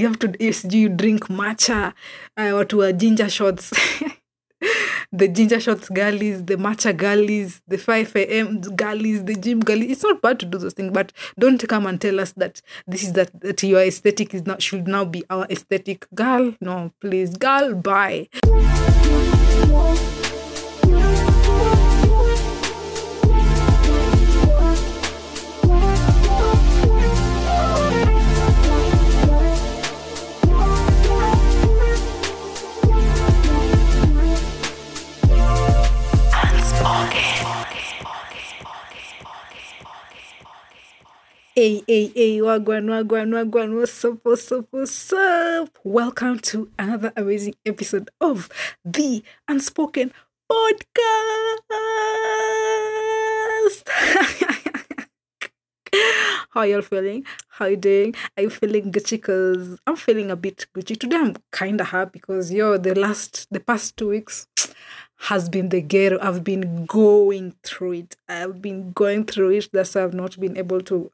You have to you drink matcha, or ginger shots. The ginger shots girlies, the matcha girlies, the 5 a.m. girlies, the gym girlies. It's not bad to do those things, but don't come and tell us that that your aesthetic is not should now be our aesthetic. Girl, no, please. Girl, bye. Hey, wagwan, what's up? Welcome to another amazing episode of the Unspoken Podcast. How y'all feeling? How you doing? Are you feeling Gucci? Because I'm feeling a bit Gucci. Today I'm kind of happy because, the past 2 weeks has been the ghetto. I've been going through it. That's why I've not been able to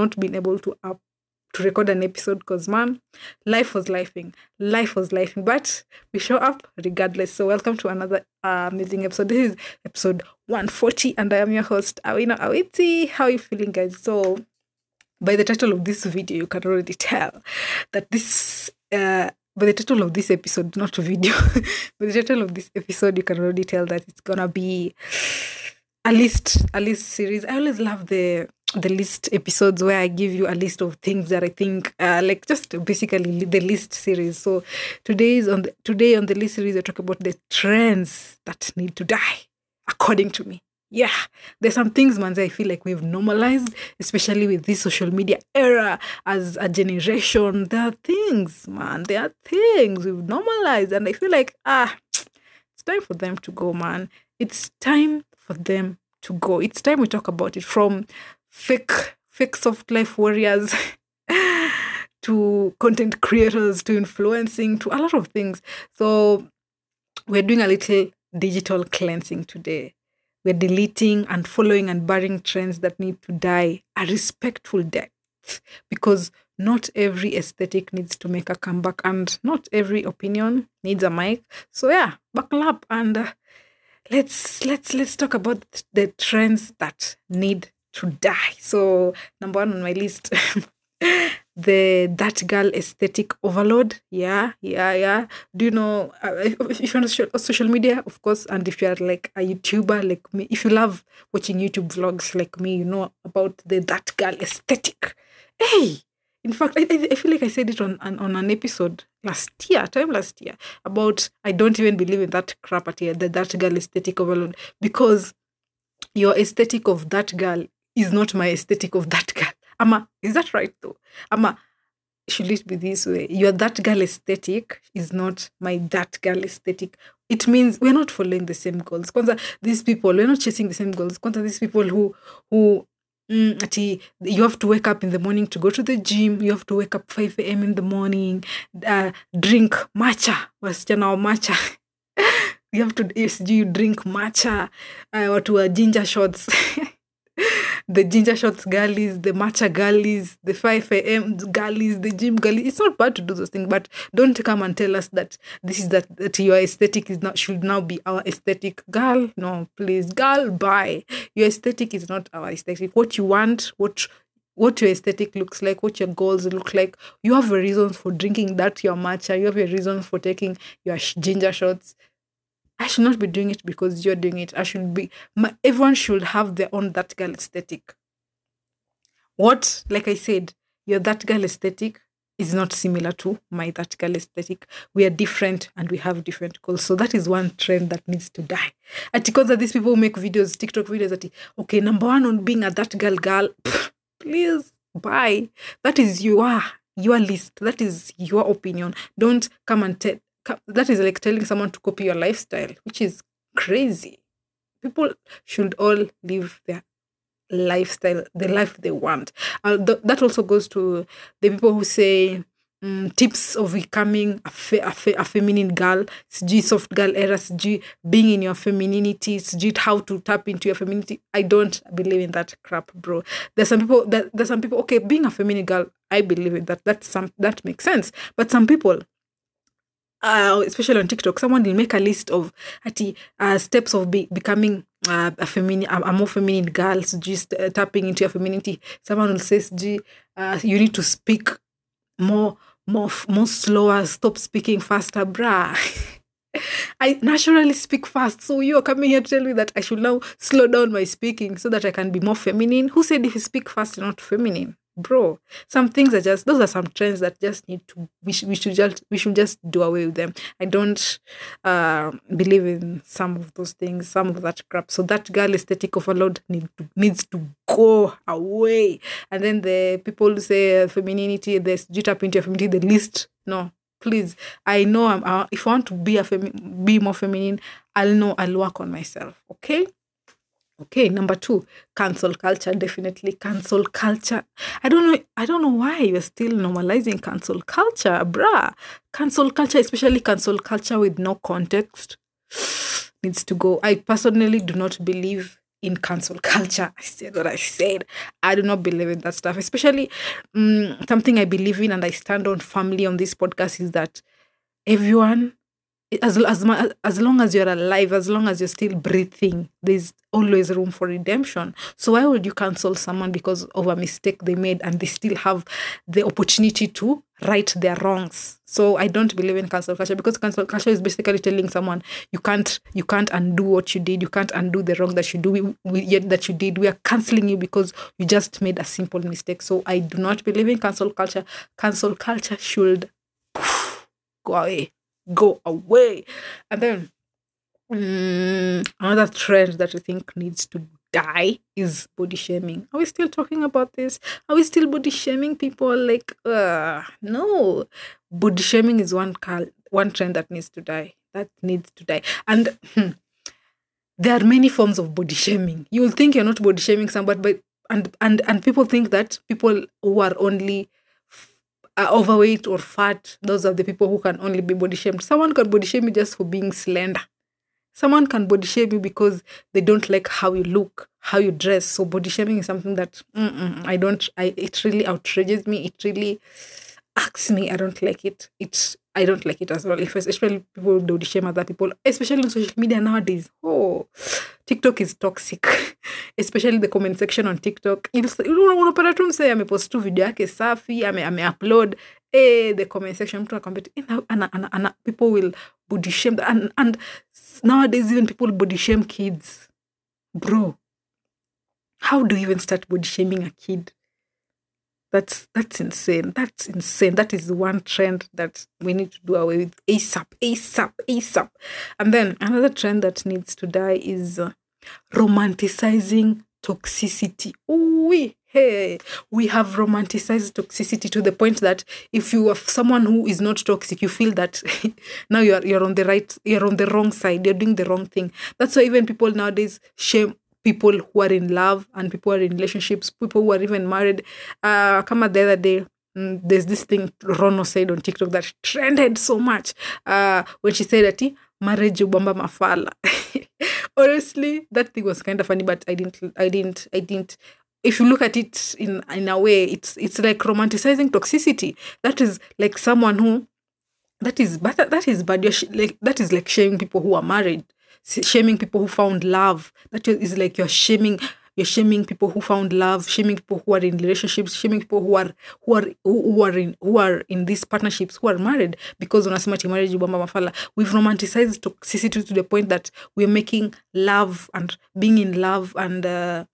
record an episode because, man, life was lifing. But we show up regardless. So welcome to another amazing episode. This is episode 140 and I am your host, Awina Awiti. How are you feeling, guys? So by the title of this video, you can already tell that by the title of this episode, not a video, by the title of this episode, you can already tell that it's gonna be a list series. I always love the list episodes where I give you a list of things that I think, just basically the list series. So today on the list series, I talk about the trends that need to die, according to me. Yeah, there's some things, man, that I feel like we've normalized, especially with this social media era as a generation. There are things we've normalized, and I feel like, it's time for them to go, man. It's time for them to go. It's time we talk about it, from fake soft life warriors to content creators to influencing to a lot of things. So we're doing a little digital cleansing today. We're deleting and following and burying trends that need to die a respectful death, because not every aesthetic needs to make a comeback and not every opinion needs a mic. So yeah, buckle up and let's talk about the trends that need to die. So number one on my list, that girl aesthetic overload. Yeah. Do you know, if you're on social media, of course, and if you're like a YouTuber like me, if you love watching YouTube vlogs like me, you know about the that girl aesthetic. Hey, in fact, I feel like I said it on an episode last year about I don't even believe in that crap at here, the that girl aesthetic overload, because your aesthetic of that girl is not my aesthetic of that girl. Is that right though? Should it be this way? Your that girl aesthetic is not my that girl aesthetic. It means we're not following the same goals. Kwanza, these people, we're not chasing the same goals. Kwanza, these people who you have to wake up in the morning to go to the gym. You have to wake up 5 a.m. in the morning, drink matcha. Wasichana wa matcha. You have to drink matcha, or ginger shots. The ginger shots girlies, the matcha girlies, the 5 a.m. girlies, the gym girlies. It's not bad to do those things, but don't come and tell us that that your aesthetic should now be our aesthetic. Girl, no, please. Girl, bye. Your aesthetic is not our aesthetic. What you want, what your aesthetic looks like, what your goals look like. You have a reason for drinking your matcha. You have a reason for taking your ginger shots. I should not be doing it because you're doing it. Everyone should have their own that girl aesthetic. Like I said, your that girl aesthetic is not similar to my that girl aesthetic. We are different and we have different goals. So that is one trend that needs to die. Because these people who make videos, TikTok videos, okay, number one on being a that girl, please, bye. That is your list. That is your opinion. Don't come and tell. That is like telling someone to copy your lifestyle, which is crazy. People should all live their lifestyle, the life they want. That also goes to the people who say tips of becoming a feminine girl, soft girl era, being in your femininity, how to tap into your femininity. I don't believe in that crap, bro. There's some people, okay, being a feminine girl, I believe in that. That makes sense. But some people, especially on TikTok, someone will make a list of steps of becoming a more feminine girl. So just tapping into your femininity. Someone will say, you need to speak more slower. Stop speaking faster, brah. I naturally speak fast. So you're coming here to tell me that I should now slow down my speaking so that I can be more feminine? Who said if you speak fast, you're not feminine? Bro, some things are just, those are some trends that just need to, we should just do away with them. I don't believe in some of those things, some of that crap. So that girl aesthetic overload needs to go away. And then the people who say femininity, this you tap into your femininity, the least, no. Please, I know if I want to be more feminine, I'll work on myself. Okay, number 2, cancel culture. Definitely cancel culture. I don't know why you're still normalizing cancel culture, bruh. Cancel culture, especially cancel culture with no context, needs to go. I personally do not believe in cancel culture. I said what I said. I do not believe in that stuff. Especially something I believe in and I stand on firmly on this podcast is that everyone, as long as you're alive, as long as you're still breathing, there's always room for redemption. So why would you cancel someone because of a mistake they made and they still have the opportunity to right their wrongs? So I don't believe in cancel culture, because cancel culture is basically telling someone you can't undo what you did, you can't undo the wrong that you do yet that you did. We are canceling you because you just made a simple mistake. So I do not believe in cancel culture. Cancel culture should go away. And then another trend that I think needs to die is body shaming. Are we still talking about this? Are we still body shaming people? Like, no. Body shaming is one trend that needs to die. And there are many forms of body shaming. You will think you're not body shaming somebody, but and people think that people who are only overweight or fat, those are the people who can only be body shamed. Someone can body shame you just for being slender. Someone can body shame you because they don't like how you look, how you dress. So body shaming is something that it really outrages me. It really asks me. I don't like it. I don't like it as well. Especially people body shame other people, especially on social media nowadays. Oh, TikTok is toxic. Especially the comment section on TikTok. Unapata tu msee amepost tu video yake safi, ameupload. The comment section mtu akamwambia people will body shame and nowadays even people body shame kids. Bro, how do you even start body shaming a kid? That's insane. That's insane. That is one trend that we need to do away with ASAP. And then another trend that needs to die is romanticizing toxicity. We have romanticized toxicity to the point that if you are someone who is not toxic, you feel that now you're on the wrong side, you're doing the wrong thing. That's why even people nowadays shame people who are in love and people who are in relationships, people who are even married. Come the other day, there's this thing Rono said on TikTok that trended so much when she said that marriage ubamba mafala. Honestly, that thing was kind of funny, but I didn't. If you look at it in a way, it's like romanticizing toxicity. That is like someone who, that is bad. That is like shaming people who are married, shaming people who found love. That is like you're shaming people who found love, shaming people who are in relationships, shaming people who are in these partnerships, who are married, because unasema ti marriage ubamba mafala. We've romanticized toxicity to the point that we're making love and being in love and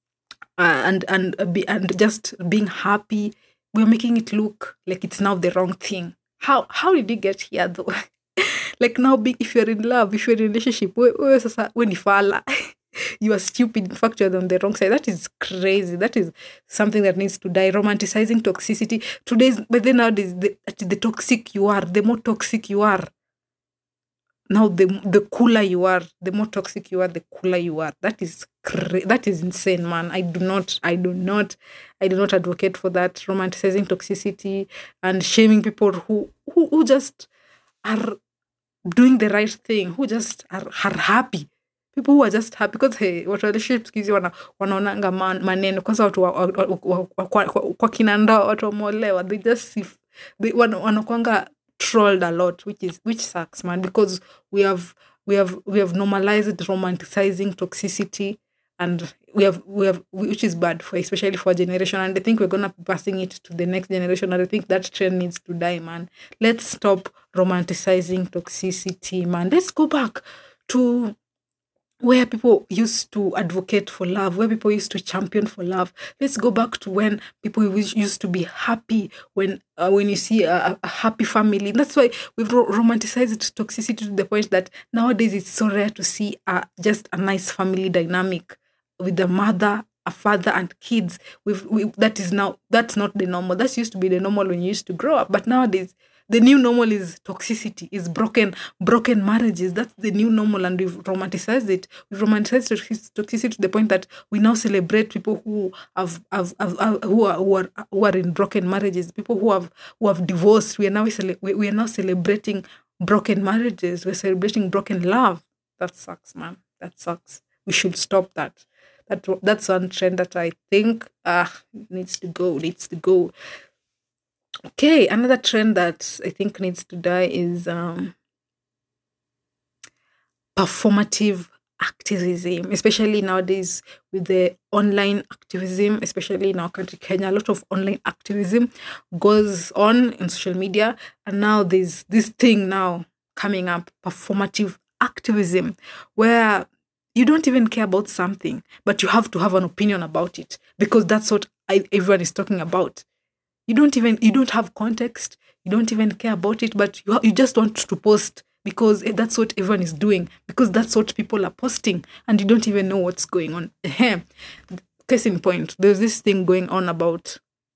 just being happy, we're making it look like it's now the wrong thing. How did you get here though? Like now, if you're in love, if you're in a relationship, when you fall, you are stupid. In fact, you're on the wrong side. That is crazy. That is something that needs to die. Romanticizing toxicity. But then nowadays, the toxic you are, the more toxic you are. Now the cooler you are, the more toxic you are, the cooler you are. That is insane, man. I do not advocate for that. Romanticizing toxicity and shaming people who just are doing the right thing, who just are happy. People who are just happy because hey, watu wa relationship siku hizi wanaonanga maneno kwanza watu kwa kinanda watu wameolewa, they just wanakwanga trolled a lot, which sucks, man, because we have normalized romanticizing toxicity, and which is bad for, especially for our generation, and I think we're gonna be passing it to the next generation, and I think that trend needs to die, man. Let's stop romanticizing toxicity, man. Let's go back to where people used to advocate for love, where people used to champion for love. Let's go back to when people used to be happy when you see a happy family. That's why we've romanticized toxicity to the point that nowadays it's so rare to see just a nice family dynamic with the mother, a father, and kids. That's not the normal. That used to be the normal when you used to grow up, but nowadays the new normal is toxicity, is broken marriages. That's the new normal, and we've romanticized it. We've romanticized toxicity to the point that we now celebrate people who who are in broken marriages, people who have divorced. We are now celebrating broken marriages. We're celebrating broken love. That sucks, man. That sucks. We should stop that. That's one trend that I think needs to go. Okay, another trend that I think needs to die is performative activism, especially nowadays with the online activism, especially in our country, Kenya. A lot of online activism goes on in social media, and now there's this thing now coming up, performative activism, where you don't even care about something, but you have to have an opinion about it because that's what everyone is talking about. You don't have context. You don't even care about it, but you just want to post because that's what everyone is doing, because that's what people are posting, and you don't even know what's going on. Case in point, there's this thing going on about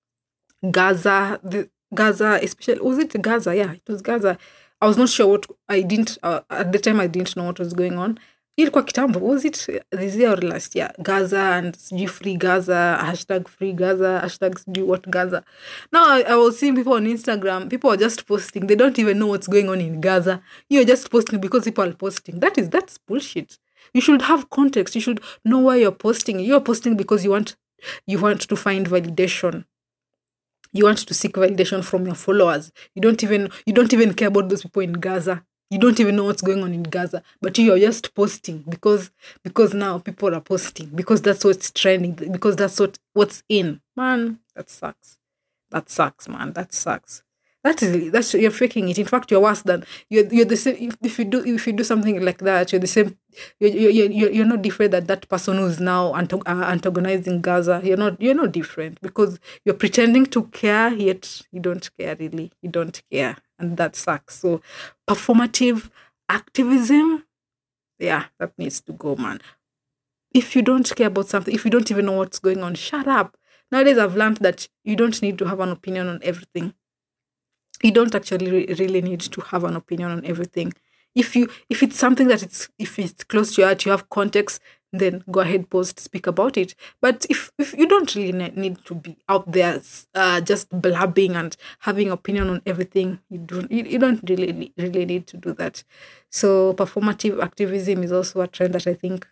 Gaza. Gaza, especially, was it Gaza? Yeah, it was Gaza. I was not sure what I didn't at the time. I didn't know what was going on. Ilikuwa kitambo, was it this year or last year? Gaza and free Gaza, #free Gaza, what Gaza. Now I was seeing people on Instagram, people are just posting. They don't even know what's going on in Gaza. You're just posting because people are posting. That's bullshit. You should have context. You should know why you're posting. You're posting because you want to find validation. You want to seek validation from your followers. You don't even care about those people in Gaza. You don't even know what's going on in Gaza, but you are just posting because now people are posting because that's what's trending, because that's what's in. Man, that sucks. That sucks, man. That sucks. That's you're faking it. In fact, you're worse than you're the same. If you do something like that, you're the same. You're not different than that person who's now antagonizing Gaza. You're not different because you're pretending to care, yet you don't care really. You don't care, and that sucks. So performative activism, yeah, that needs to go, man. If you don't care about something, if you don't even know what's going on, shut up. Nowadays, I've learned that you don't need to have an opinion on everything. You don't actually really need to have an opinion on everything. If it's something that if it's close to your heart, you have context, then go ahead, post, speak about it. But if you don't really need to be out there just blabbing and having opinion on everything, you don't really need to do that. So performative activism is also a trend that I think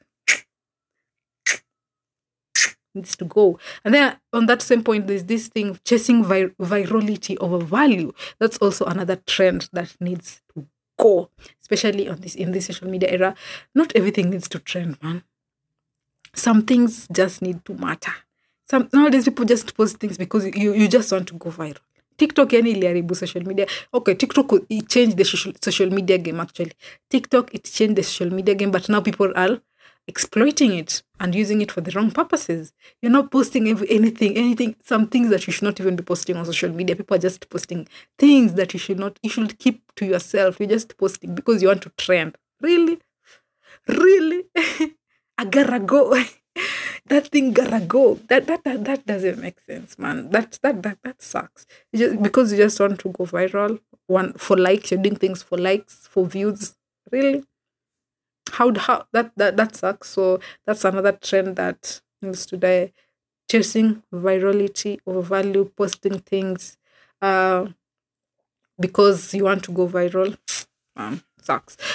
needs to go. And then on that same point, there's this thing of chasing virality over value. That's also another trend that needs to go, especially in this social media era. Not everything needs to trend, man. Some things just need to matter. Nowadays people just post things because you just want to go viral. TikTok iliharibu social media. Okay, TikTok it changed the social media game actually. TikTok it changed the social media game, but now people are exploiting it and using it for the wrong purposes. You're not posting anything, some things that you should not even be posting on social media. People are just posting things that you should keep to yourself. You're just posting because you want to trend. Really? I gotta go. That thing gotta go. That doesn't make sense, man. That sucks. Because you just want to go viral. For likes, you're doing things for likes, for views. Really? How that sucks. So that's another trend that needs to die. Chasing virality over value, posting things because you want to go viral. Sucks.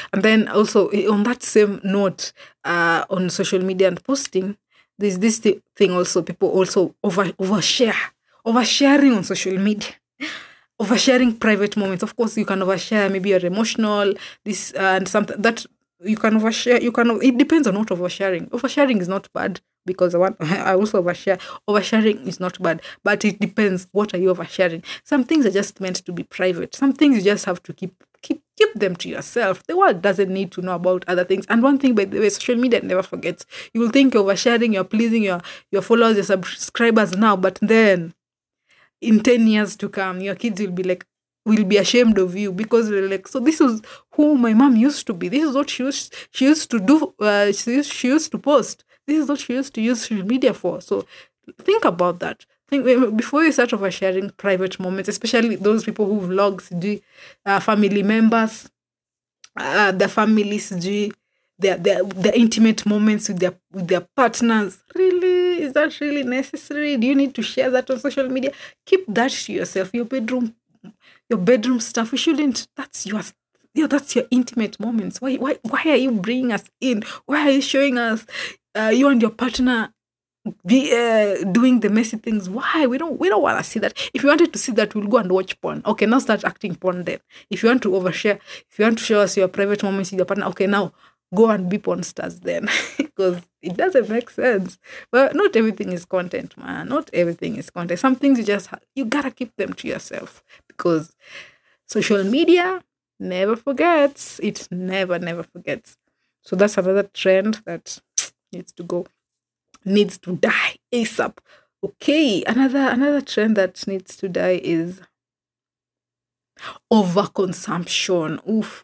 And then also on that same note, on social media and posting, there's this thing also, people also oversharing on social media. Oversharing private moments. Of course, you can overshare. Maybe you're emotional. This and something that you can overshare. It depends on what oversharing. Oversharing is not bad because I also overshare. Oversharing is not bad, but it depends. What are you oversharing? Some things are just meant to be private. Some things you just have to keep them to yourself. The world doesn't need to know about other things. And one thing, by the way, social media never forgets. You will think you're oversharing, you're pleasing your followers, your subscribers now, but then in 10 years to come, your kids will be ashamed of you because they're like, so this is who my mom used to be. This is what she used to do. She used to post. This is what she used to use social media for. So think about that. Think before you start oversharing private moments, especially those people who vlogs, family members, the families, their intimate moments with their partners. Really, is that really necessary? Do you need to share that on social media? Keep that to yourself. Your bedroom stuff. We shouldn't. That's your intimate moments. Why are you bringing us in? Why are you showing us you and your partner doing the messy things? Why? We don't want to see that. If you wanted to see that, we'll go and watch porn. Okay, now start acting porn then. If you want to overshare, if you want to show us your private moments with your partner, okay, now go and be porn stars then. Because it doesn't make sense. But not everything is content, man. Not everything is content. Some things you gotta keep them to yourself, because social media never forgets. It never forgets. So that's another trend that needs to die ASAP. Okay, another trend that needs to die is overconsumption.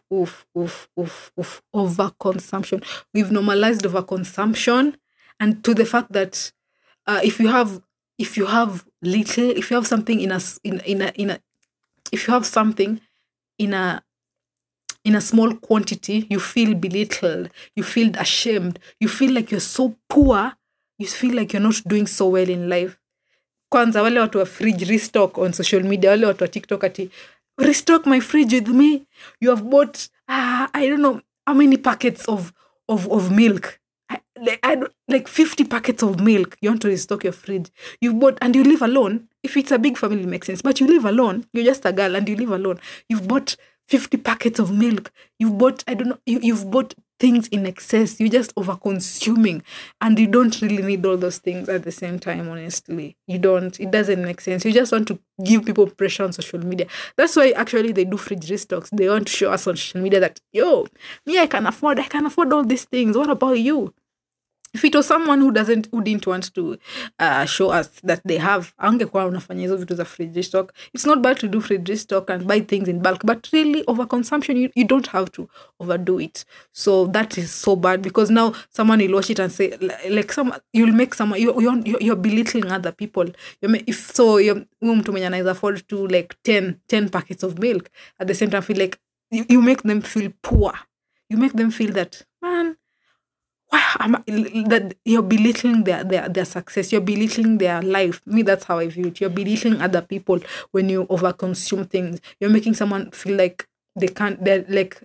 Overconsumption. We've normalized overconsumption, and to the fact that if you have little, if you have something if you have something in a small quantity, you feel belittled, you feel ashamed, you feel like you're so poor, you feel like you're not doing so well in life. Kwanza wale watu wa fridge restock on social media, wale watu wa TikTok ati restock my fridge with me. You have bought I don't know how many packets of milk. Like 50 packets of milk. You want to restock your fridge. You've bought, and you live alone. If it's a big family, it makes sense. But you live alone. You're just a girl and you live alone. You've bought 50 packets of milk. You've bought, I don't know, you've bought things in excess. You're just over consuming, and you don't really need all those things at the same time, honestly. You don't. It doesn't make sense. You just want to give people pressure on social media. That's why actually they do fridge restocks. They want to show us on social media that, yo, me, I can afford all these things. What about you? If it was someone who didn't want to show us that they have, angekuwa unafanya hizo vitu za fridge stock. It's not bad to do fridge stock and buy things in bulk, but really overconsumption, you don't have to overdo it. So that is so bad, because now someone will watch it and say, like, you'll make someone, you're belittling other people. If so, you're mtu mwenye anaweza afford to like 10 packets of milk, at the same time feel like you make them feel poor. You make them feel that, man, that you're belittling their success, you're belittling their life. Me, that's how I view it. You're belittling other people when you overconsume things. You're making someone feel like they're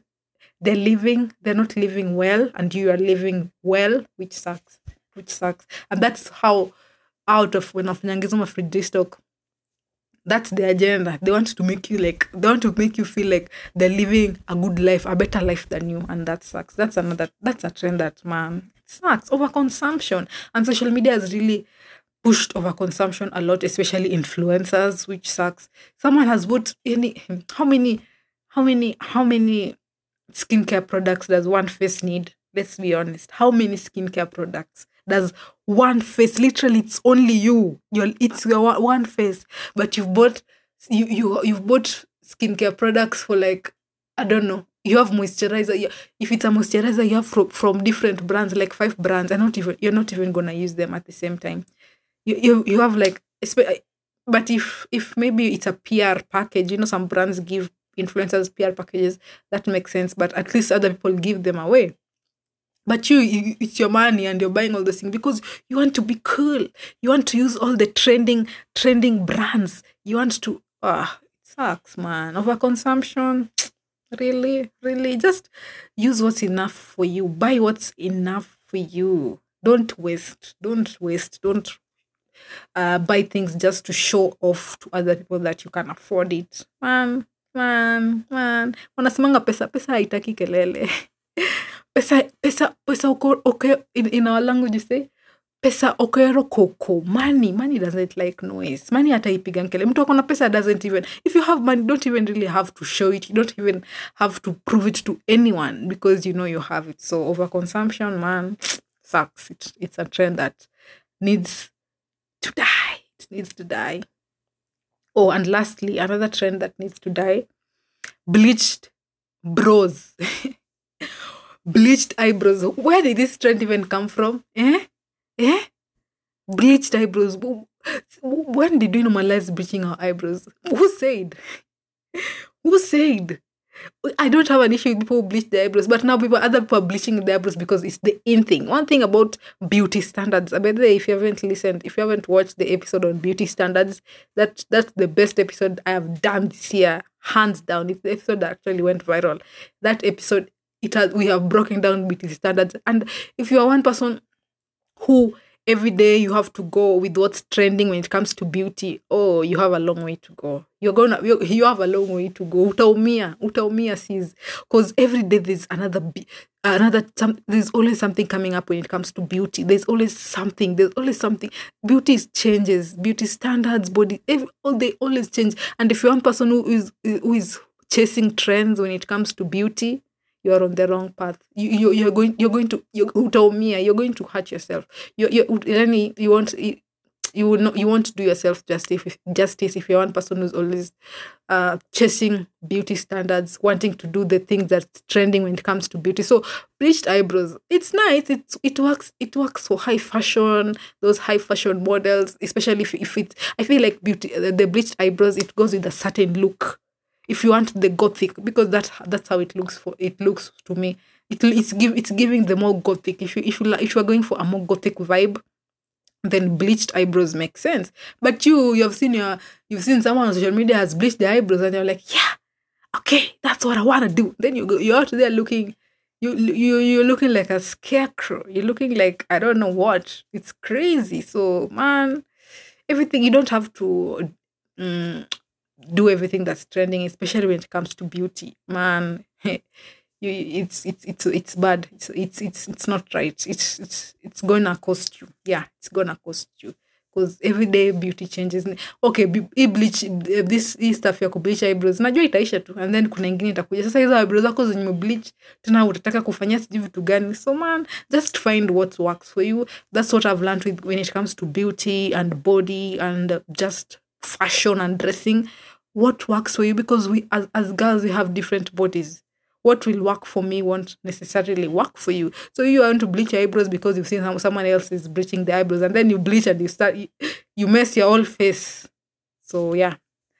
not living well, and you are living well, which sucks. And that's how, out of when Nyangisoma fridge stock, that's the agenda. They want to make you feel like they're living a good life, a better life than you, and that sucks. That's a trend that, man, it sucks. Overconsumption, and social media has really pushed overconsumption a lot, especially influencers, which sucks. Someone has bought how many skincare products does one face need? Let's be honest. How many skincare products does one face? Literally, it's only you. It's your one face, but you've bought skincare products for, like, I don't know. You have moisturizer. If it's a moisturizer, you have from different brands, like 5 brands, and you're not even gonna use them at the same time. You have like, but if maybe it's a PR package, some brands give influencers PR packages, that makes sense. But at least other people give them away. But it's your money, and you're buying all those things because you want to be cool. You want to use all the trending brands. You want to. It sucks, man. Overconsumption. Really, just use what's enough for you. Buy what's enough for you. Don't buy things just to show off to other people that you can afford it. Man. Wanasemanga pesa haitaki kelele. Pesa okay. In our language you say pesa okero koko. Money doesn't like noise. Money hata ipiga kelele. Mtu akona pesa doesn't even, if you have money, don't even really have to show it. You don't even have to prove it to anyone because you know you have it. So overconsumption, man, sucks. It's a trend that needs to die. It needs to die. Oh, and lastly, another trend that needs to die: bleached bros. Bleached eyebrows. Where did this trend even come from? Bleached eyebrows. When did we normalize bleaching our eyebrows? Who said? Who said? I don't have an issue with people who bleach their eyebrows, but now other people are bleaching their eyebrows because it's the in thing. One thing about beauty standards, by the way, if you haven't watched the episode on beauty standards, that's the best episode I have done this year, hands down. It's the episode that actually went viral. That episode, we have broken down beauty standards, and if you are one person who every day you have to go with what's trending when it comes to beauty, oh, you have a long way to go. You have a long way to go. Utaumia sis, because every day there's there's always something coming up when it comes to beauty. There's always something. Beauty changes, beauty standards, they always change. And if you're one person who is chasing trends when it comes to beauty, you are on the wrong path. You're going to hurt yourself. You won't do yourself justice if you're one person who's always chasing beauty standards, wanting to do the things that's trending when it comes to beauty. So bleached eyebrows, it's nice. It works for high fashion, those high fashion models, especially if it's, I feel like beauty, the bleached eyebrows, it goes with a certain look. If you want the gothic, because that's how it looks to me. It's giving the more gothic. If you are going for a more gothic vibe, then bleached eyebrows make sense. But you've seen someone on social media has bleached their eyebrows, and you're like, yeah, okay, that's what I want to do. Then you're out there looking, you're looking like a scarecrow. You're looking like I don't know what. It's crazy. So man, everything, you don't have to do everything that's trending, especially when it comes to beauty, man. It's bad. It's not right. It's gonna cost you. Yeah, it's gonna cost you because everyday beauty changes. Okay, bleach this stuff ya kubleach eyebrows, najua itaisha tu, and then kuna ingine itakuja. Sasa hizo eyebrows zako zenye bleach tena utataka kufanyia sijui vitu gani. So man, just find what works for you. That's what I've learned when it comes to beauty and body and just fashion and dressing. What works for you, because we as girls, we have different bodies. What will work for me won't necessarily work for you. So you want to bleach your eyebrows because you've seen someone else is bleaching the eyebrows, and then you bleach and you mess your whole face. So yeah,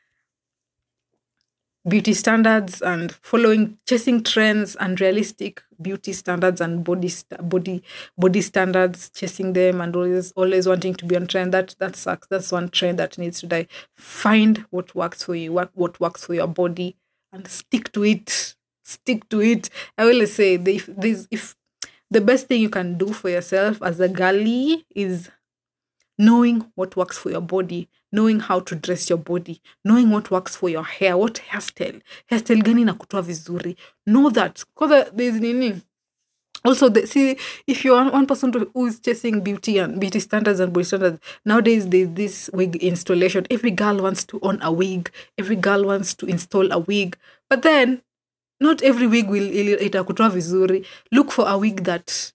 beauty standards and chasing trends, unrealistic beauty standards and body standards, chasing them and always wanting to be on trend. That sucks. That's one trend that needs to die. Find what works for you, what works for your body, and stick to it. I will say if the best thing you can do for yourself as a girlie is knowing what works for your body, knowing how to dress your body, knowing what works for your hair, what hairstyle gani na kutoa vizuri. Know that, because there's nini. Also, see, if you're one person who is chasing beauty and beauty standards and body standards, nowadays there's this wig installation. Every girl wants to own a wig. Every girl wants to install a wig. But then, not every wig will itakutoa vizuri. Look for a wig that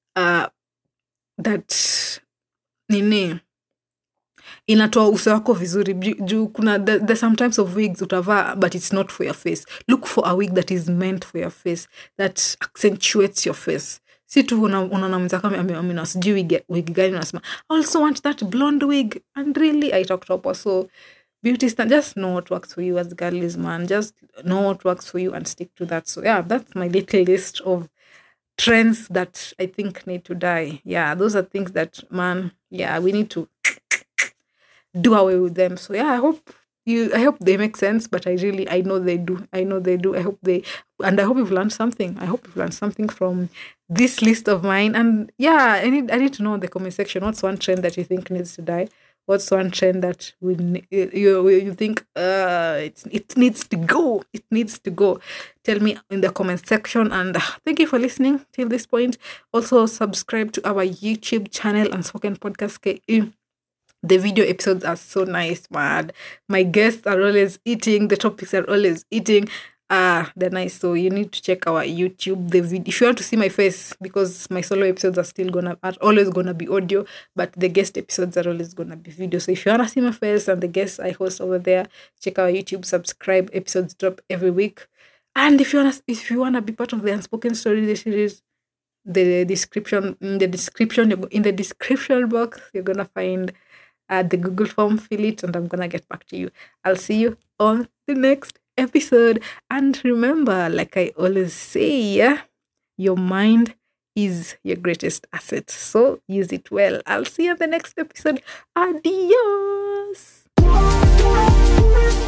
nini inatoa uso wako vizuri. There's some types of wigs utavaa but it's not for your face. Look for a wig that is meant for your face, that accentuates your face. Si tu unaona mzako amina sijui wig gani unasema I also want that blonde wig, and really haitakutoa. So beauty just know what works for you as girlies, man. Just know what works for you and stick to that. So yeah, that's my little list of trends that I think need to die. Yeah, those are things that, man, yeah, we need to do away with them. So yeah, I hope I hope they make sense, but I know they do. I know they do. I hope you've learned something. I hope you've learned something from this list of mine. And yeah, I need to know in the comment section, what's one trend that you think needs to die? What's one trend that you think it needs to go? It needs to go. Tell me in the comment section. And thank you for listening till this point. Also subscribe to our YouTube channel, Unspoken Podcast KE. The video episodes are so nice, man. My guests are always eating. The topics are always eating. They're nice. So you need to check our YouTube. The video, if you want to see my face, because my solo episodes are always gonna be audio, but the guest episodes are always gonna be video. So if you wanna see my face and the guests I host over there, check our YouTube. Subscribe. Episodes drop every week. And if you wanna be part of the Unspoken Story series, in the description box, you're gonna find the Google form. Fill it, and I'm gonna get back to you. I'll see you on the next episode. And remember, like I always say, your mind is your greatest asset, so use it well. I'll see you on the next episode. Adios.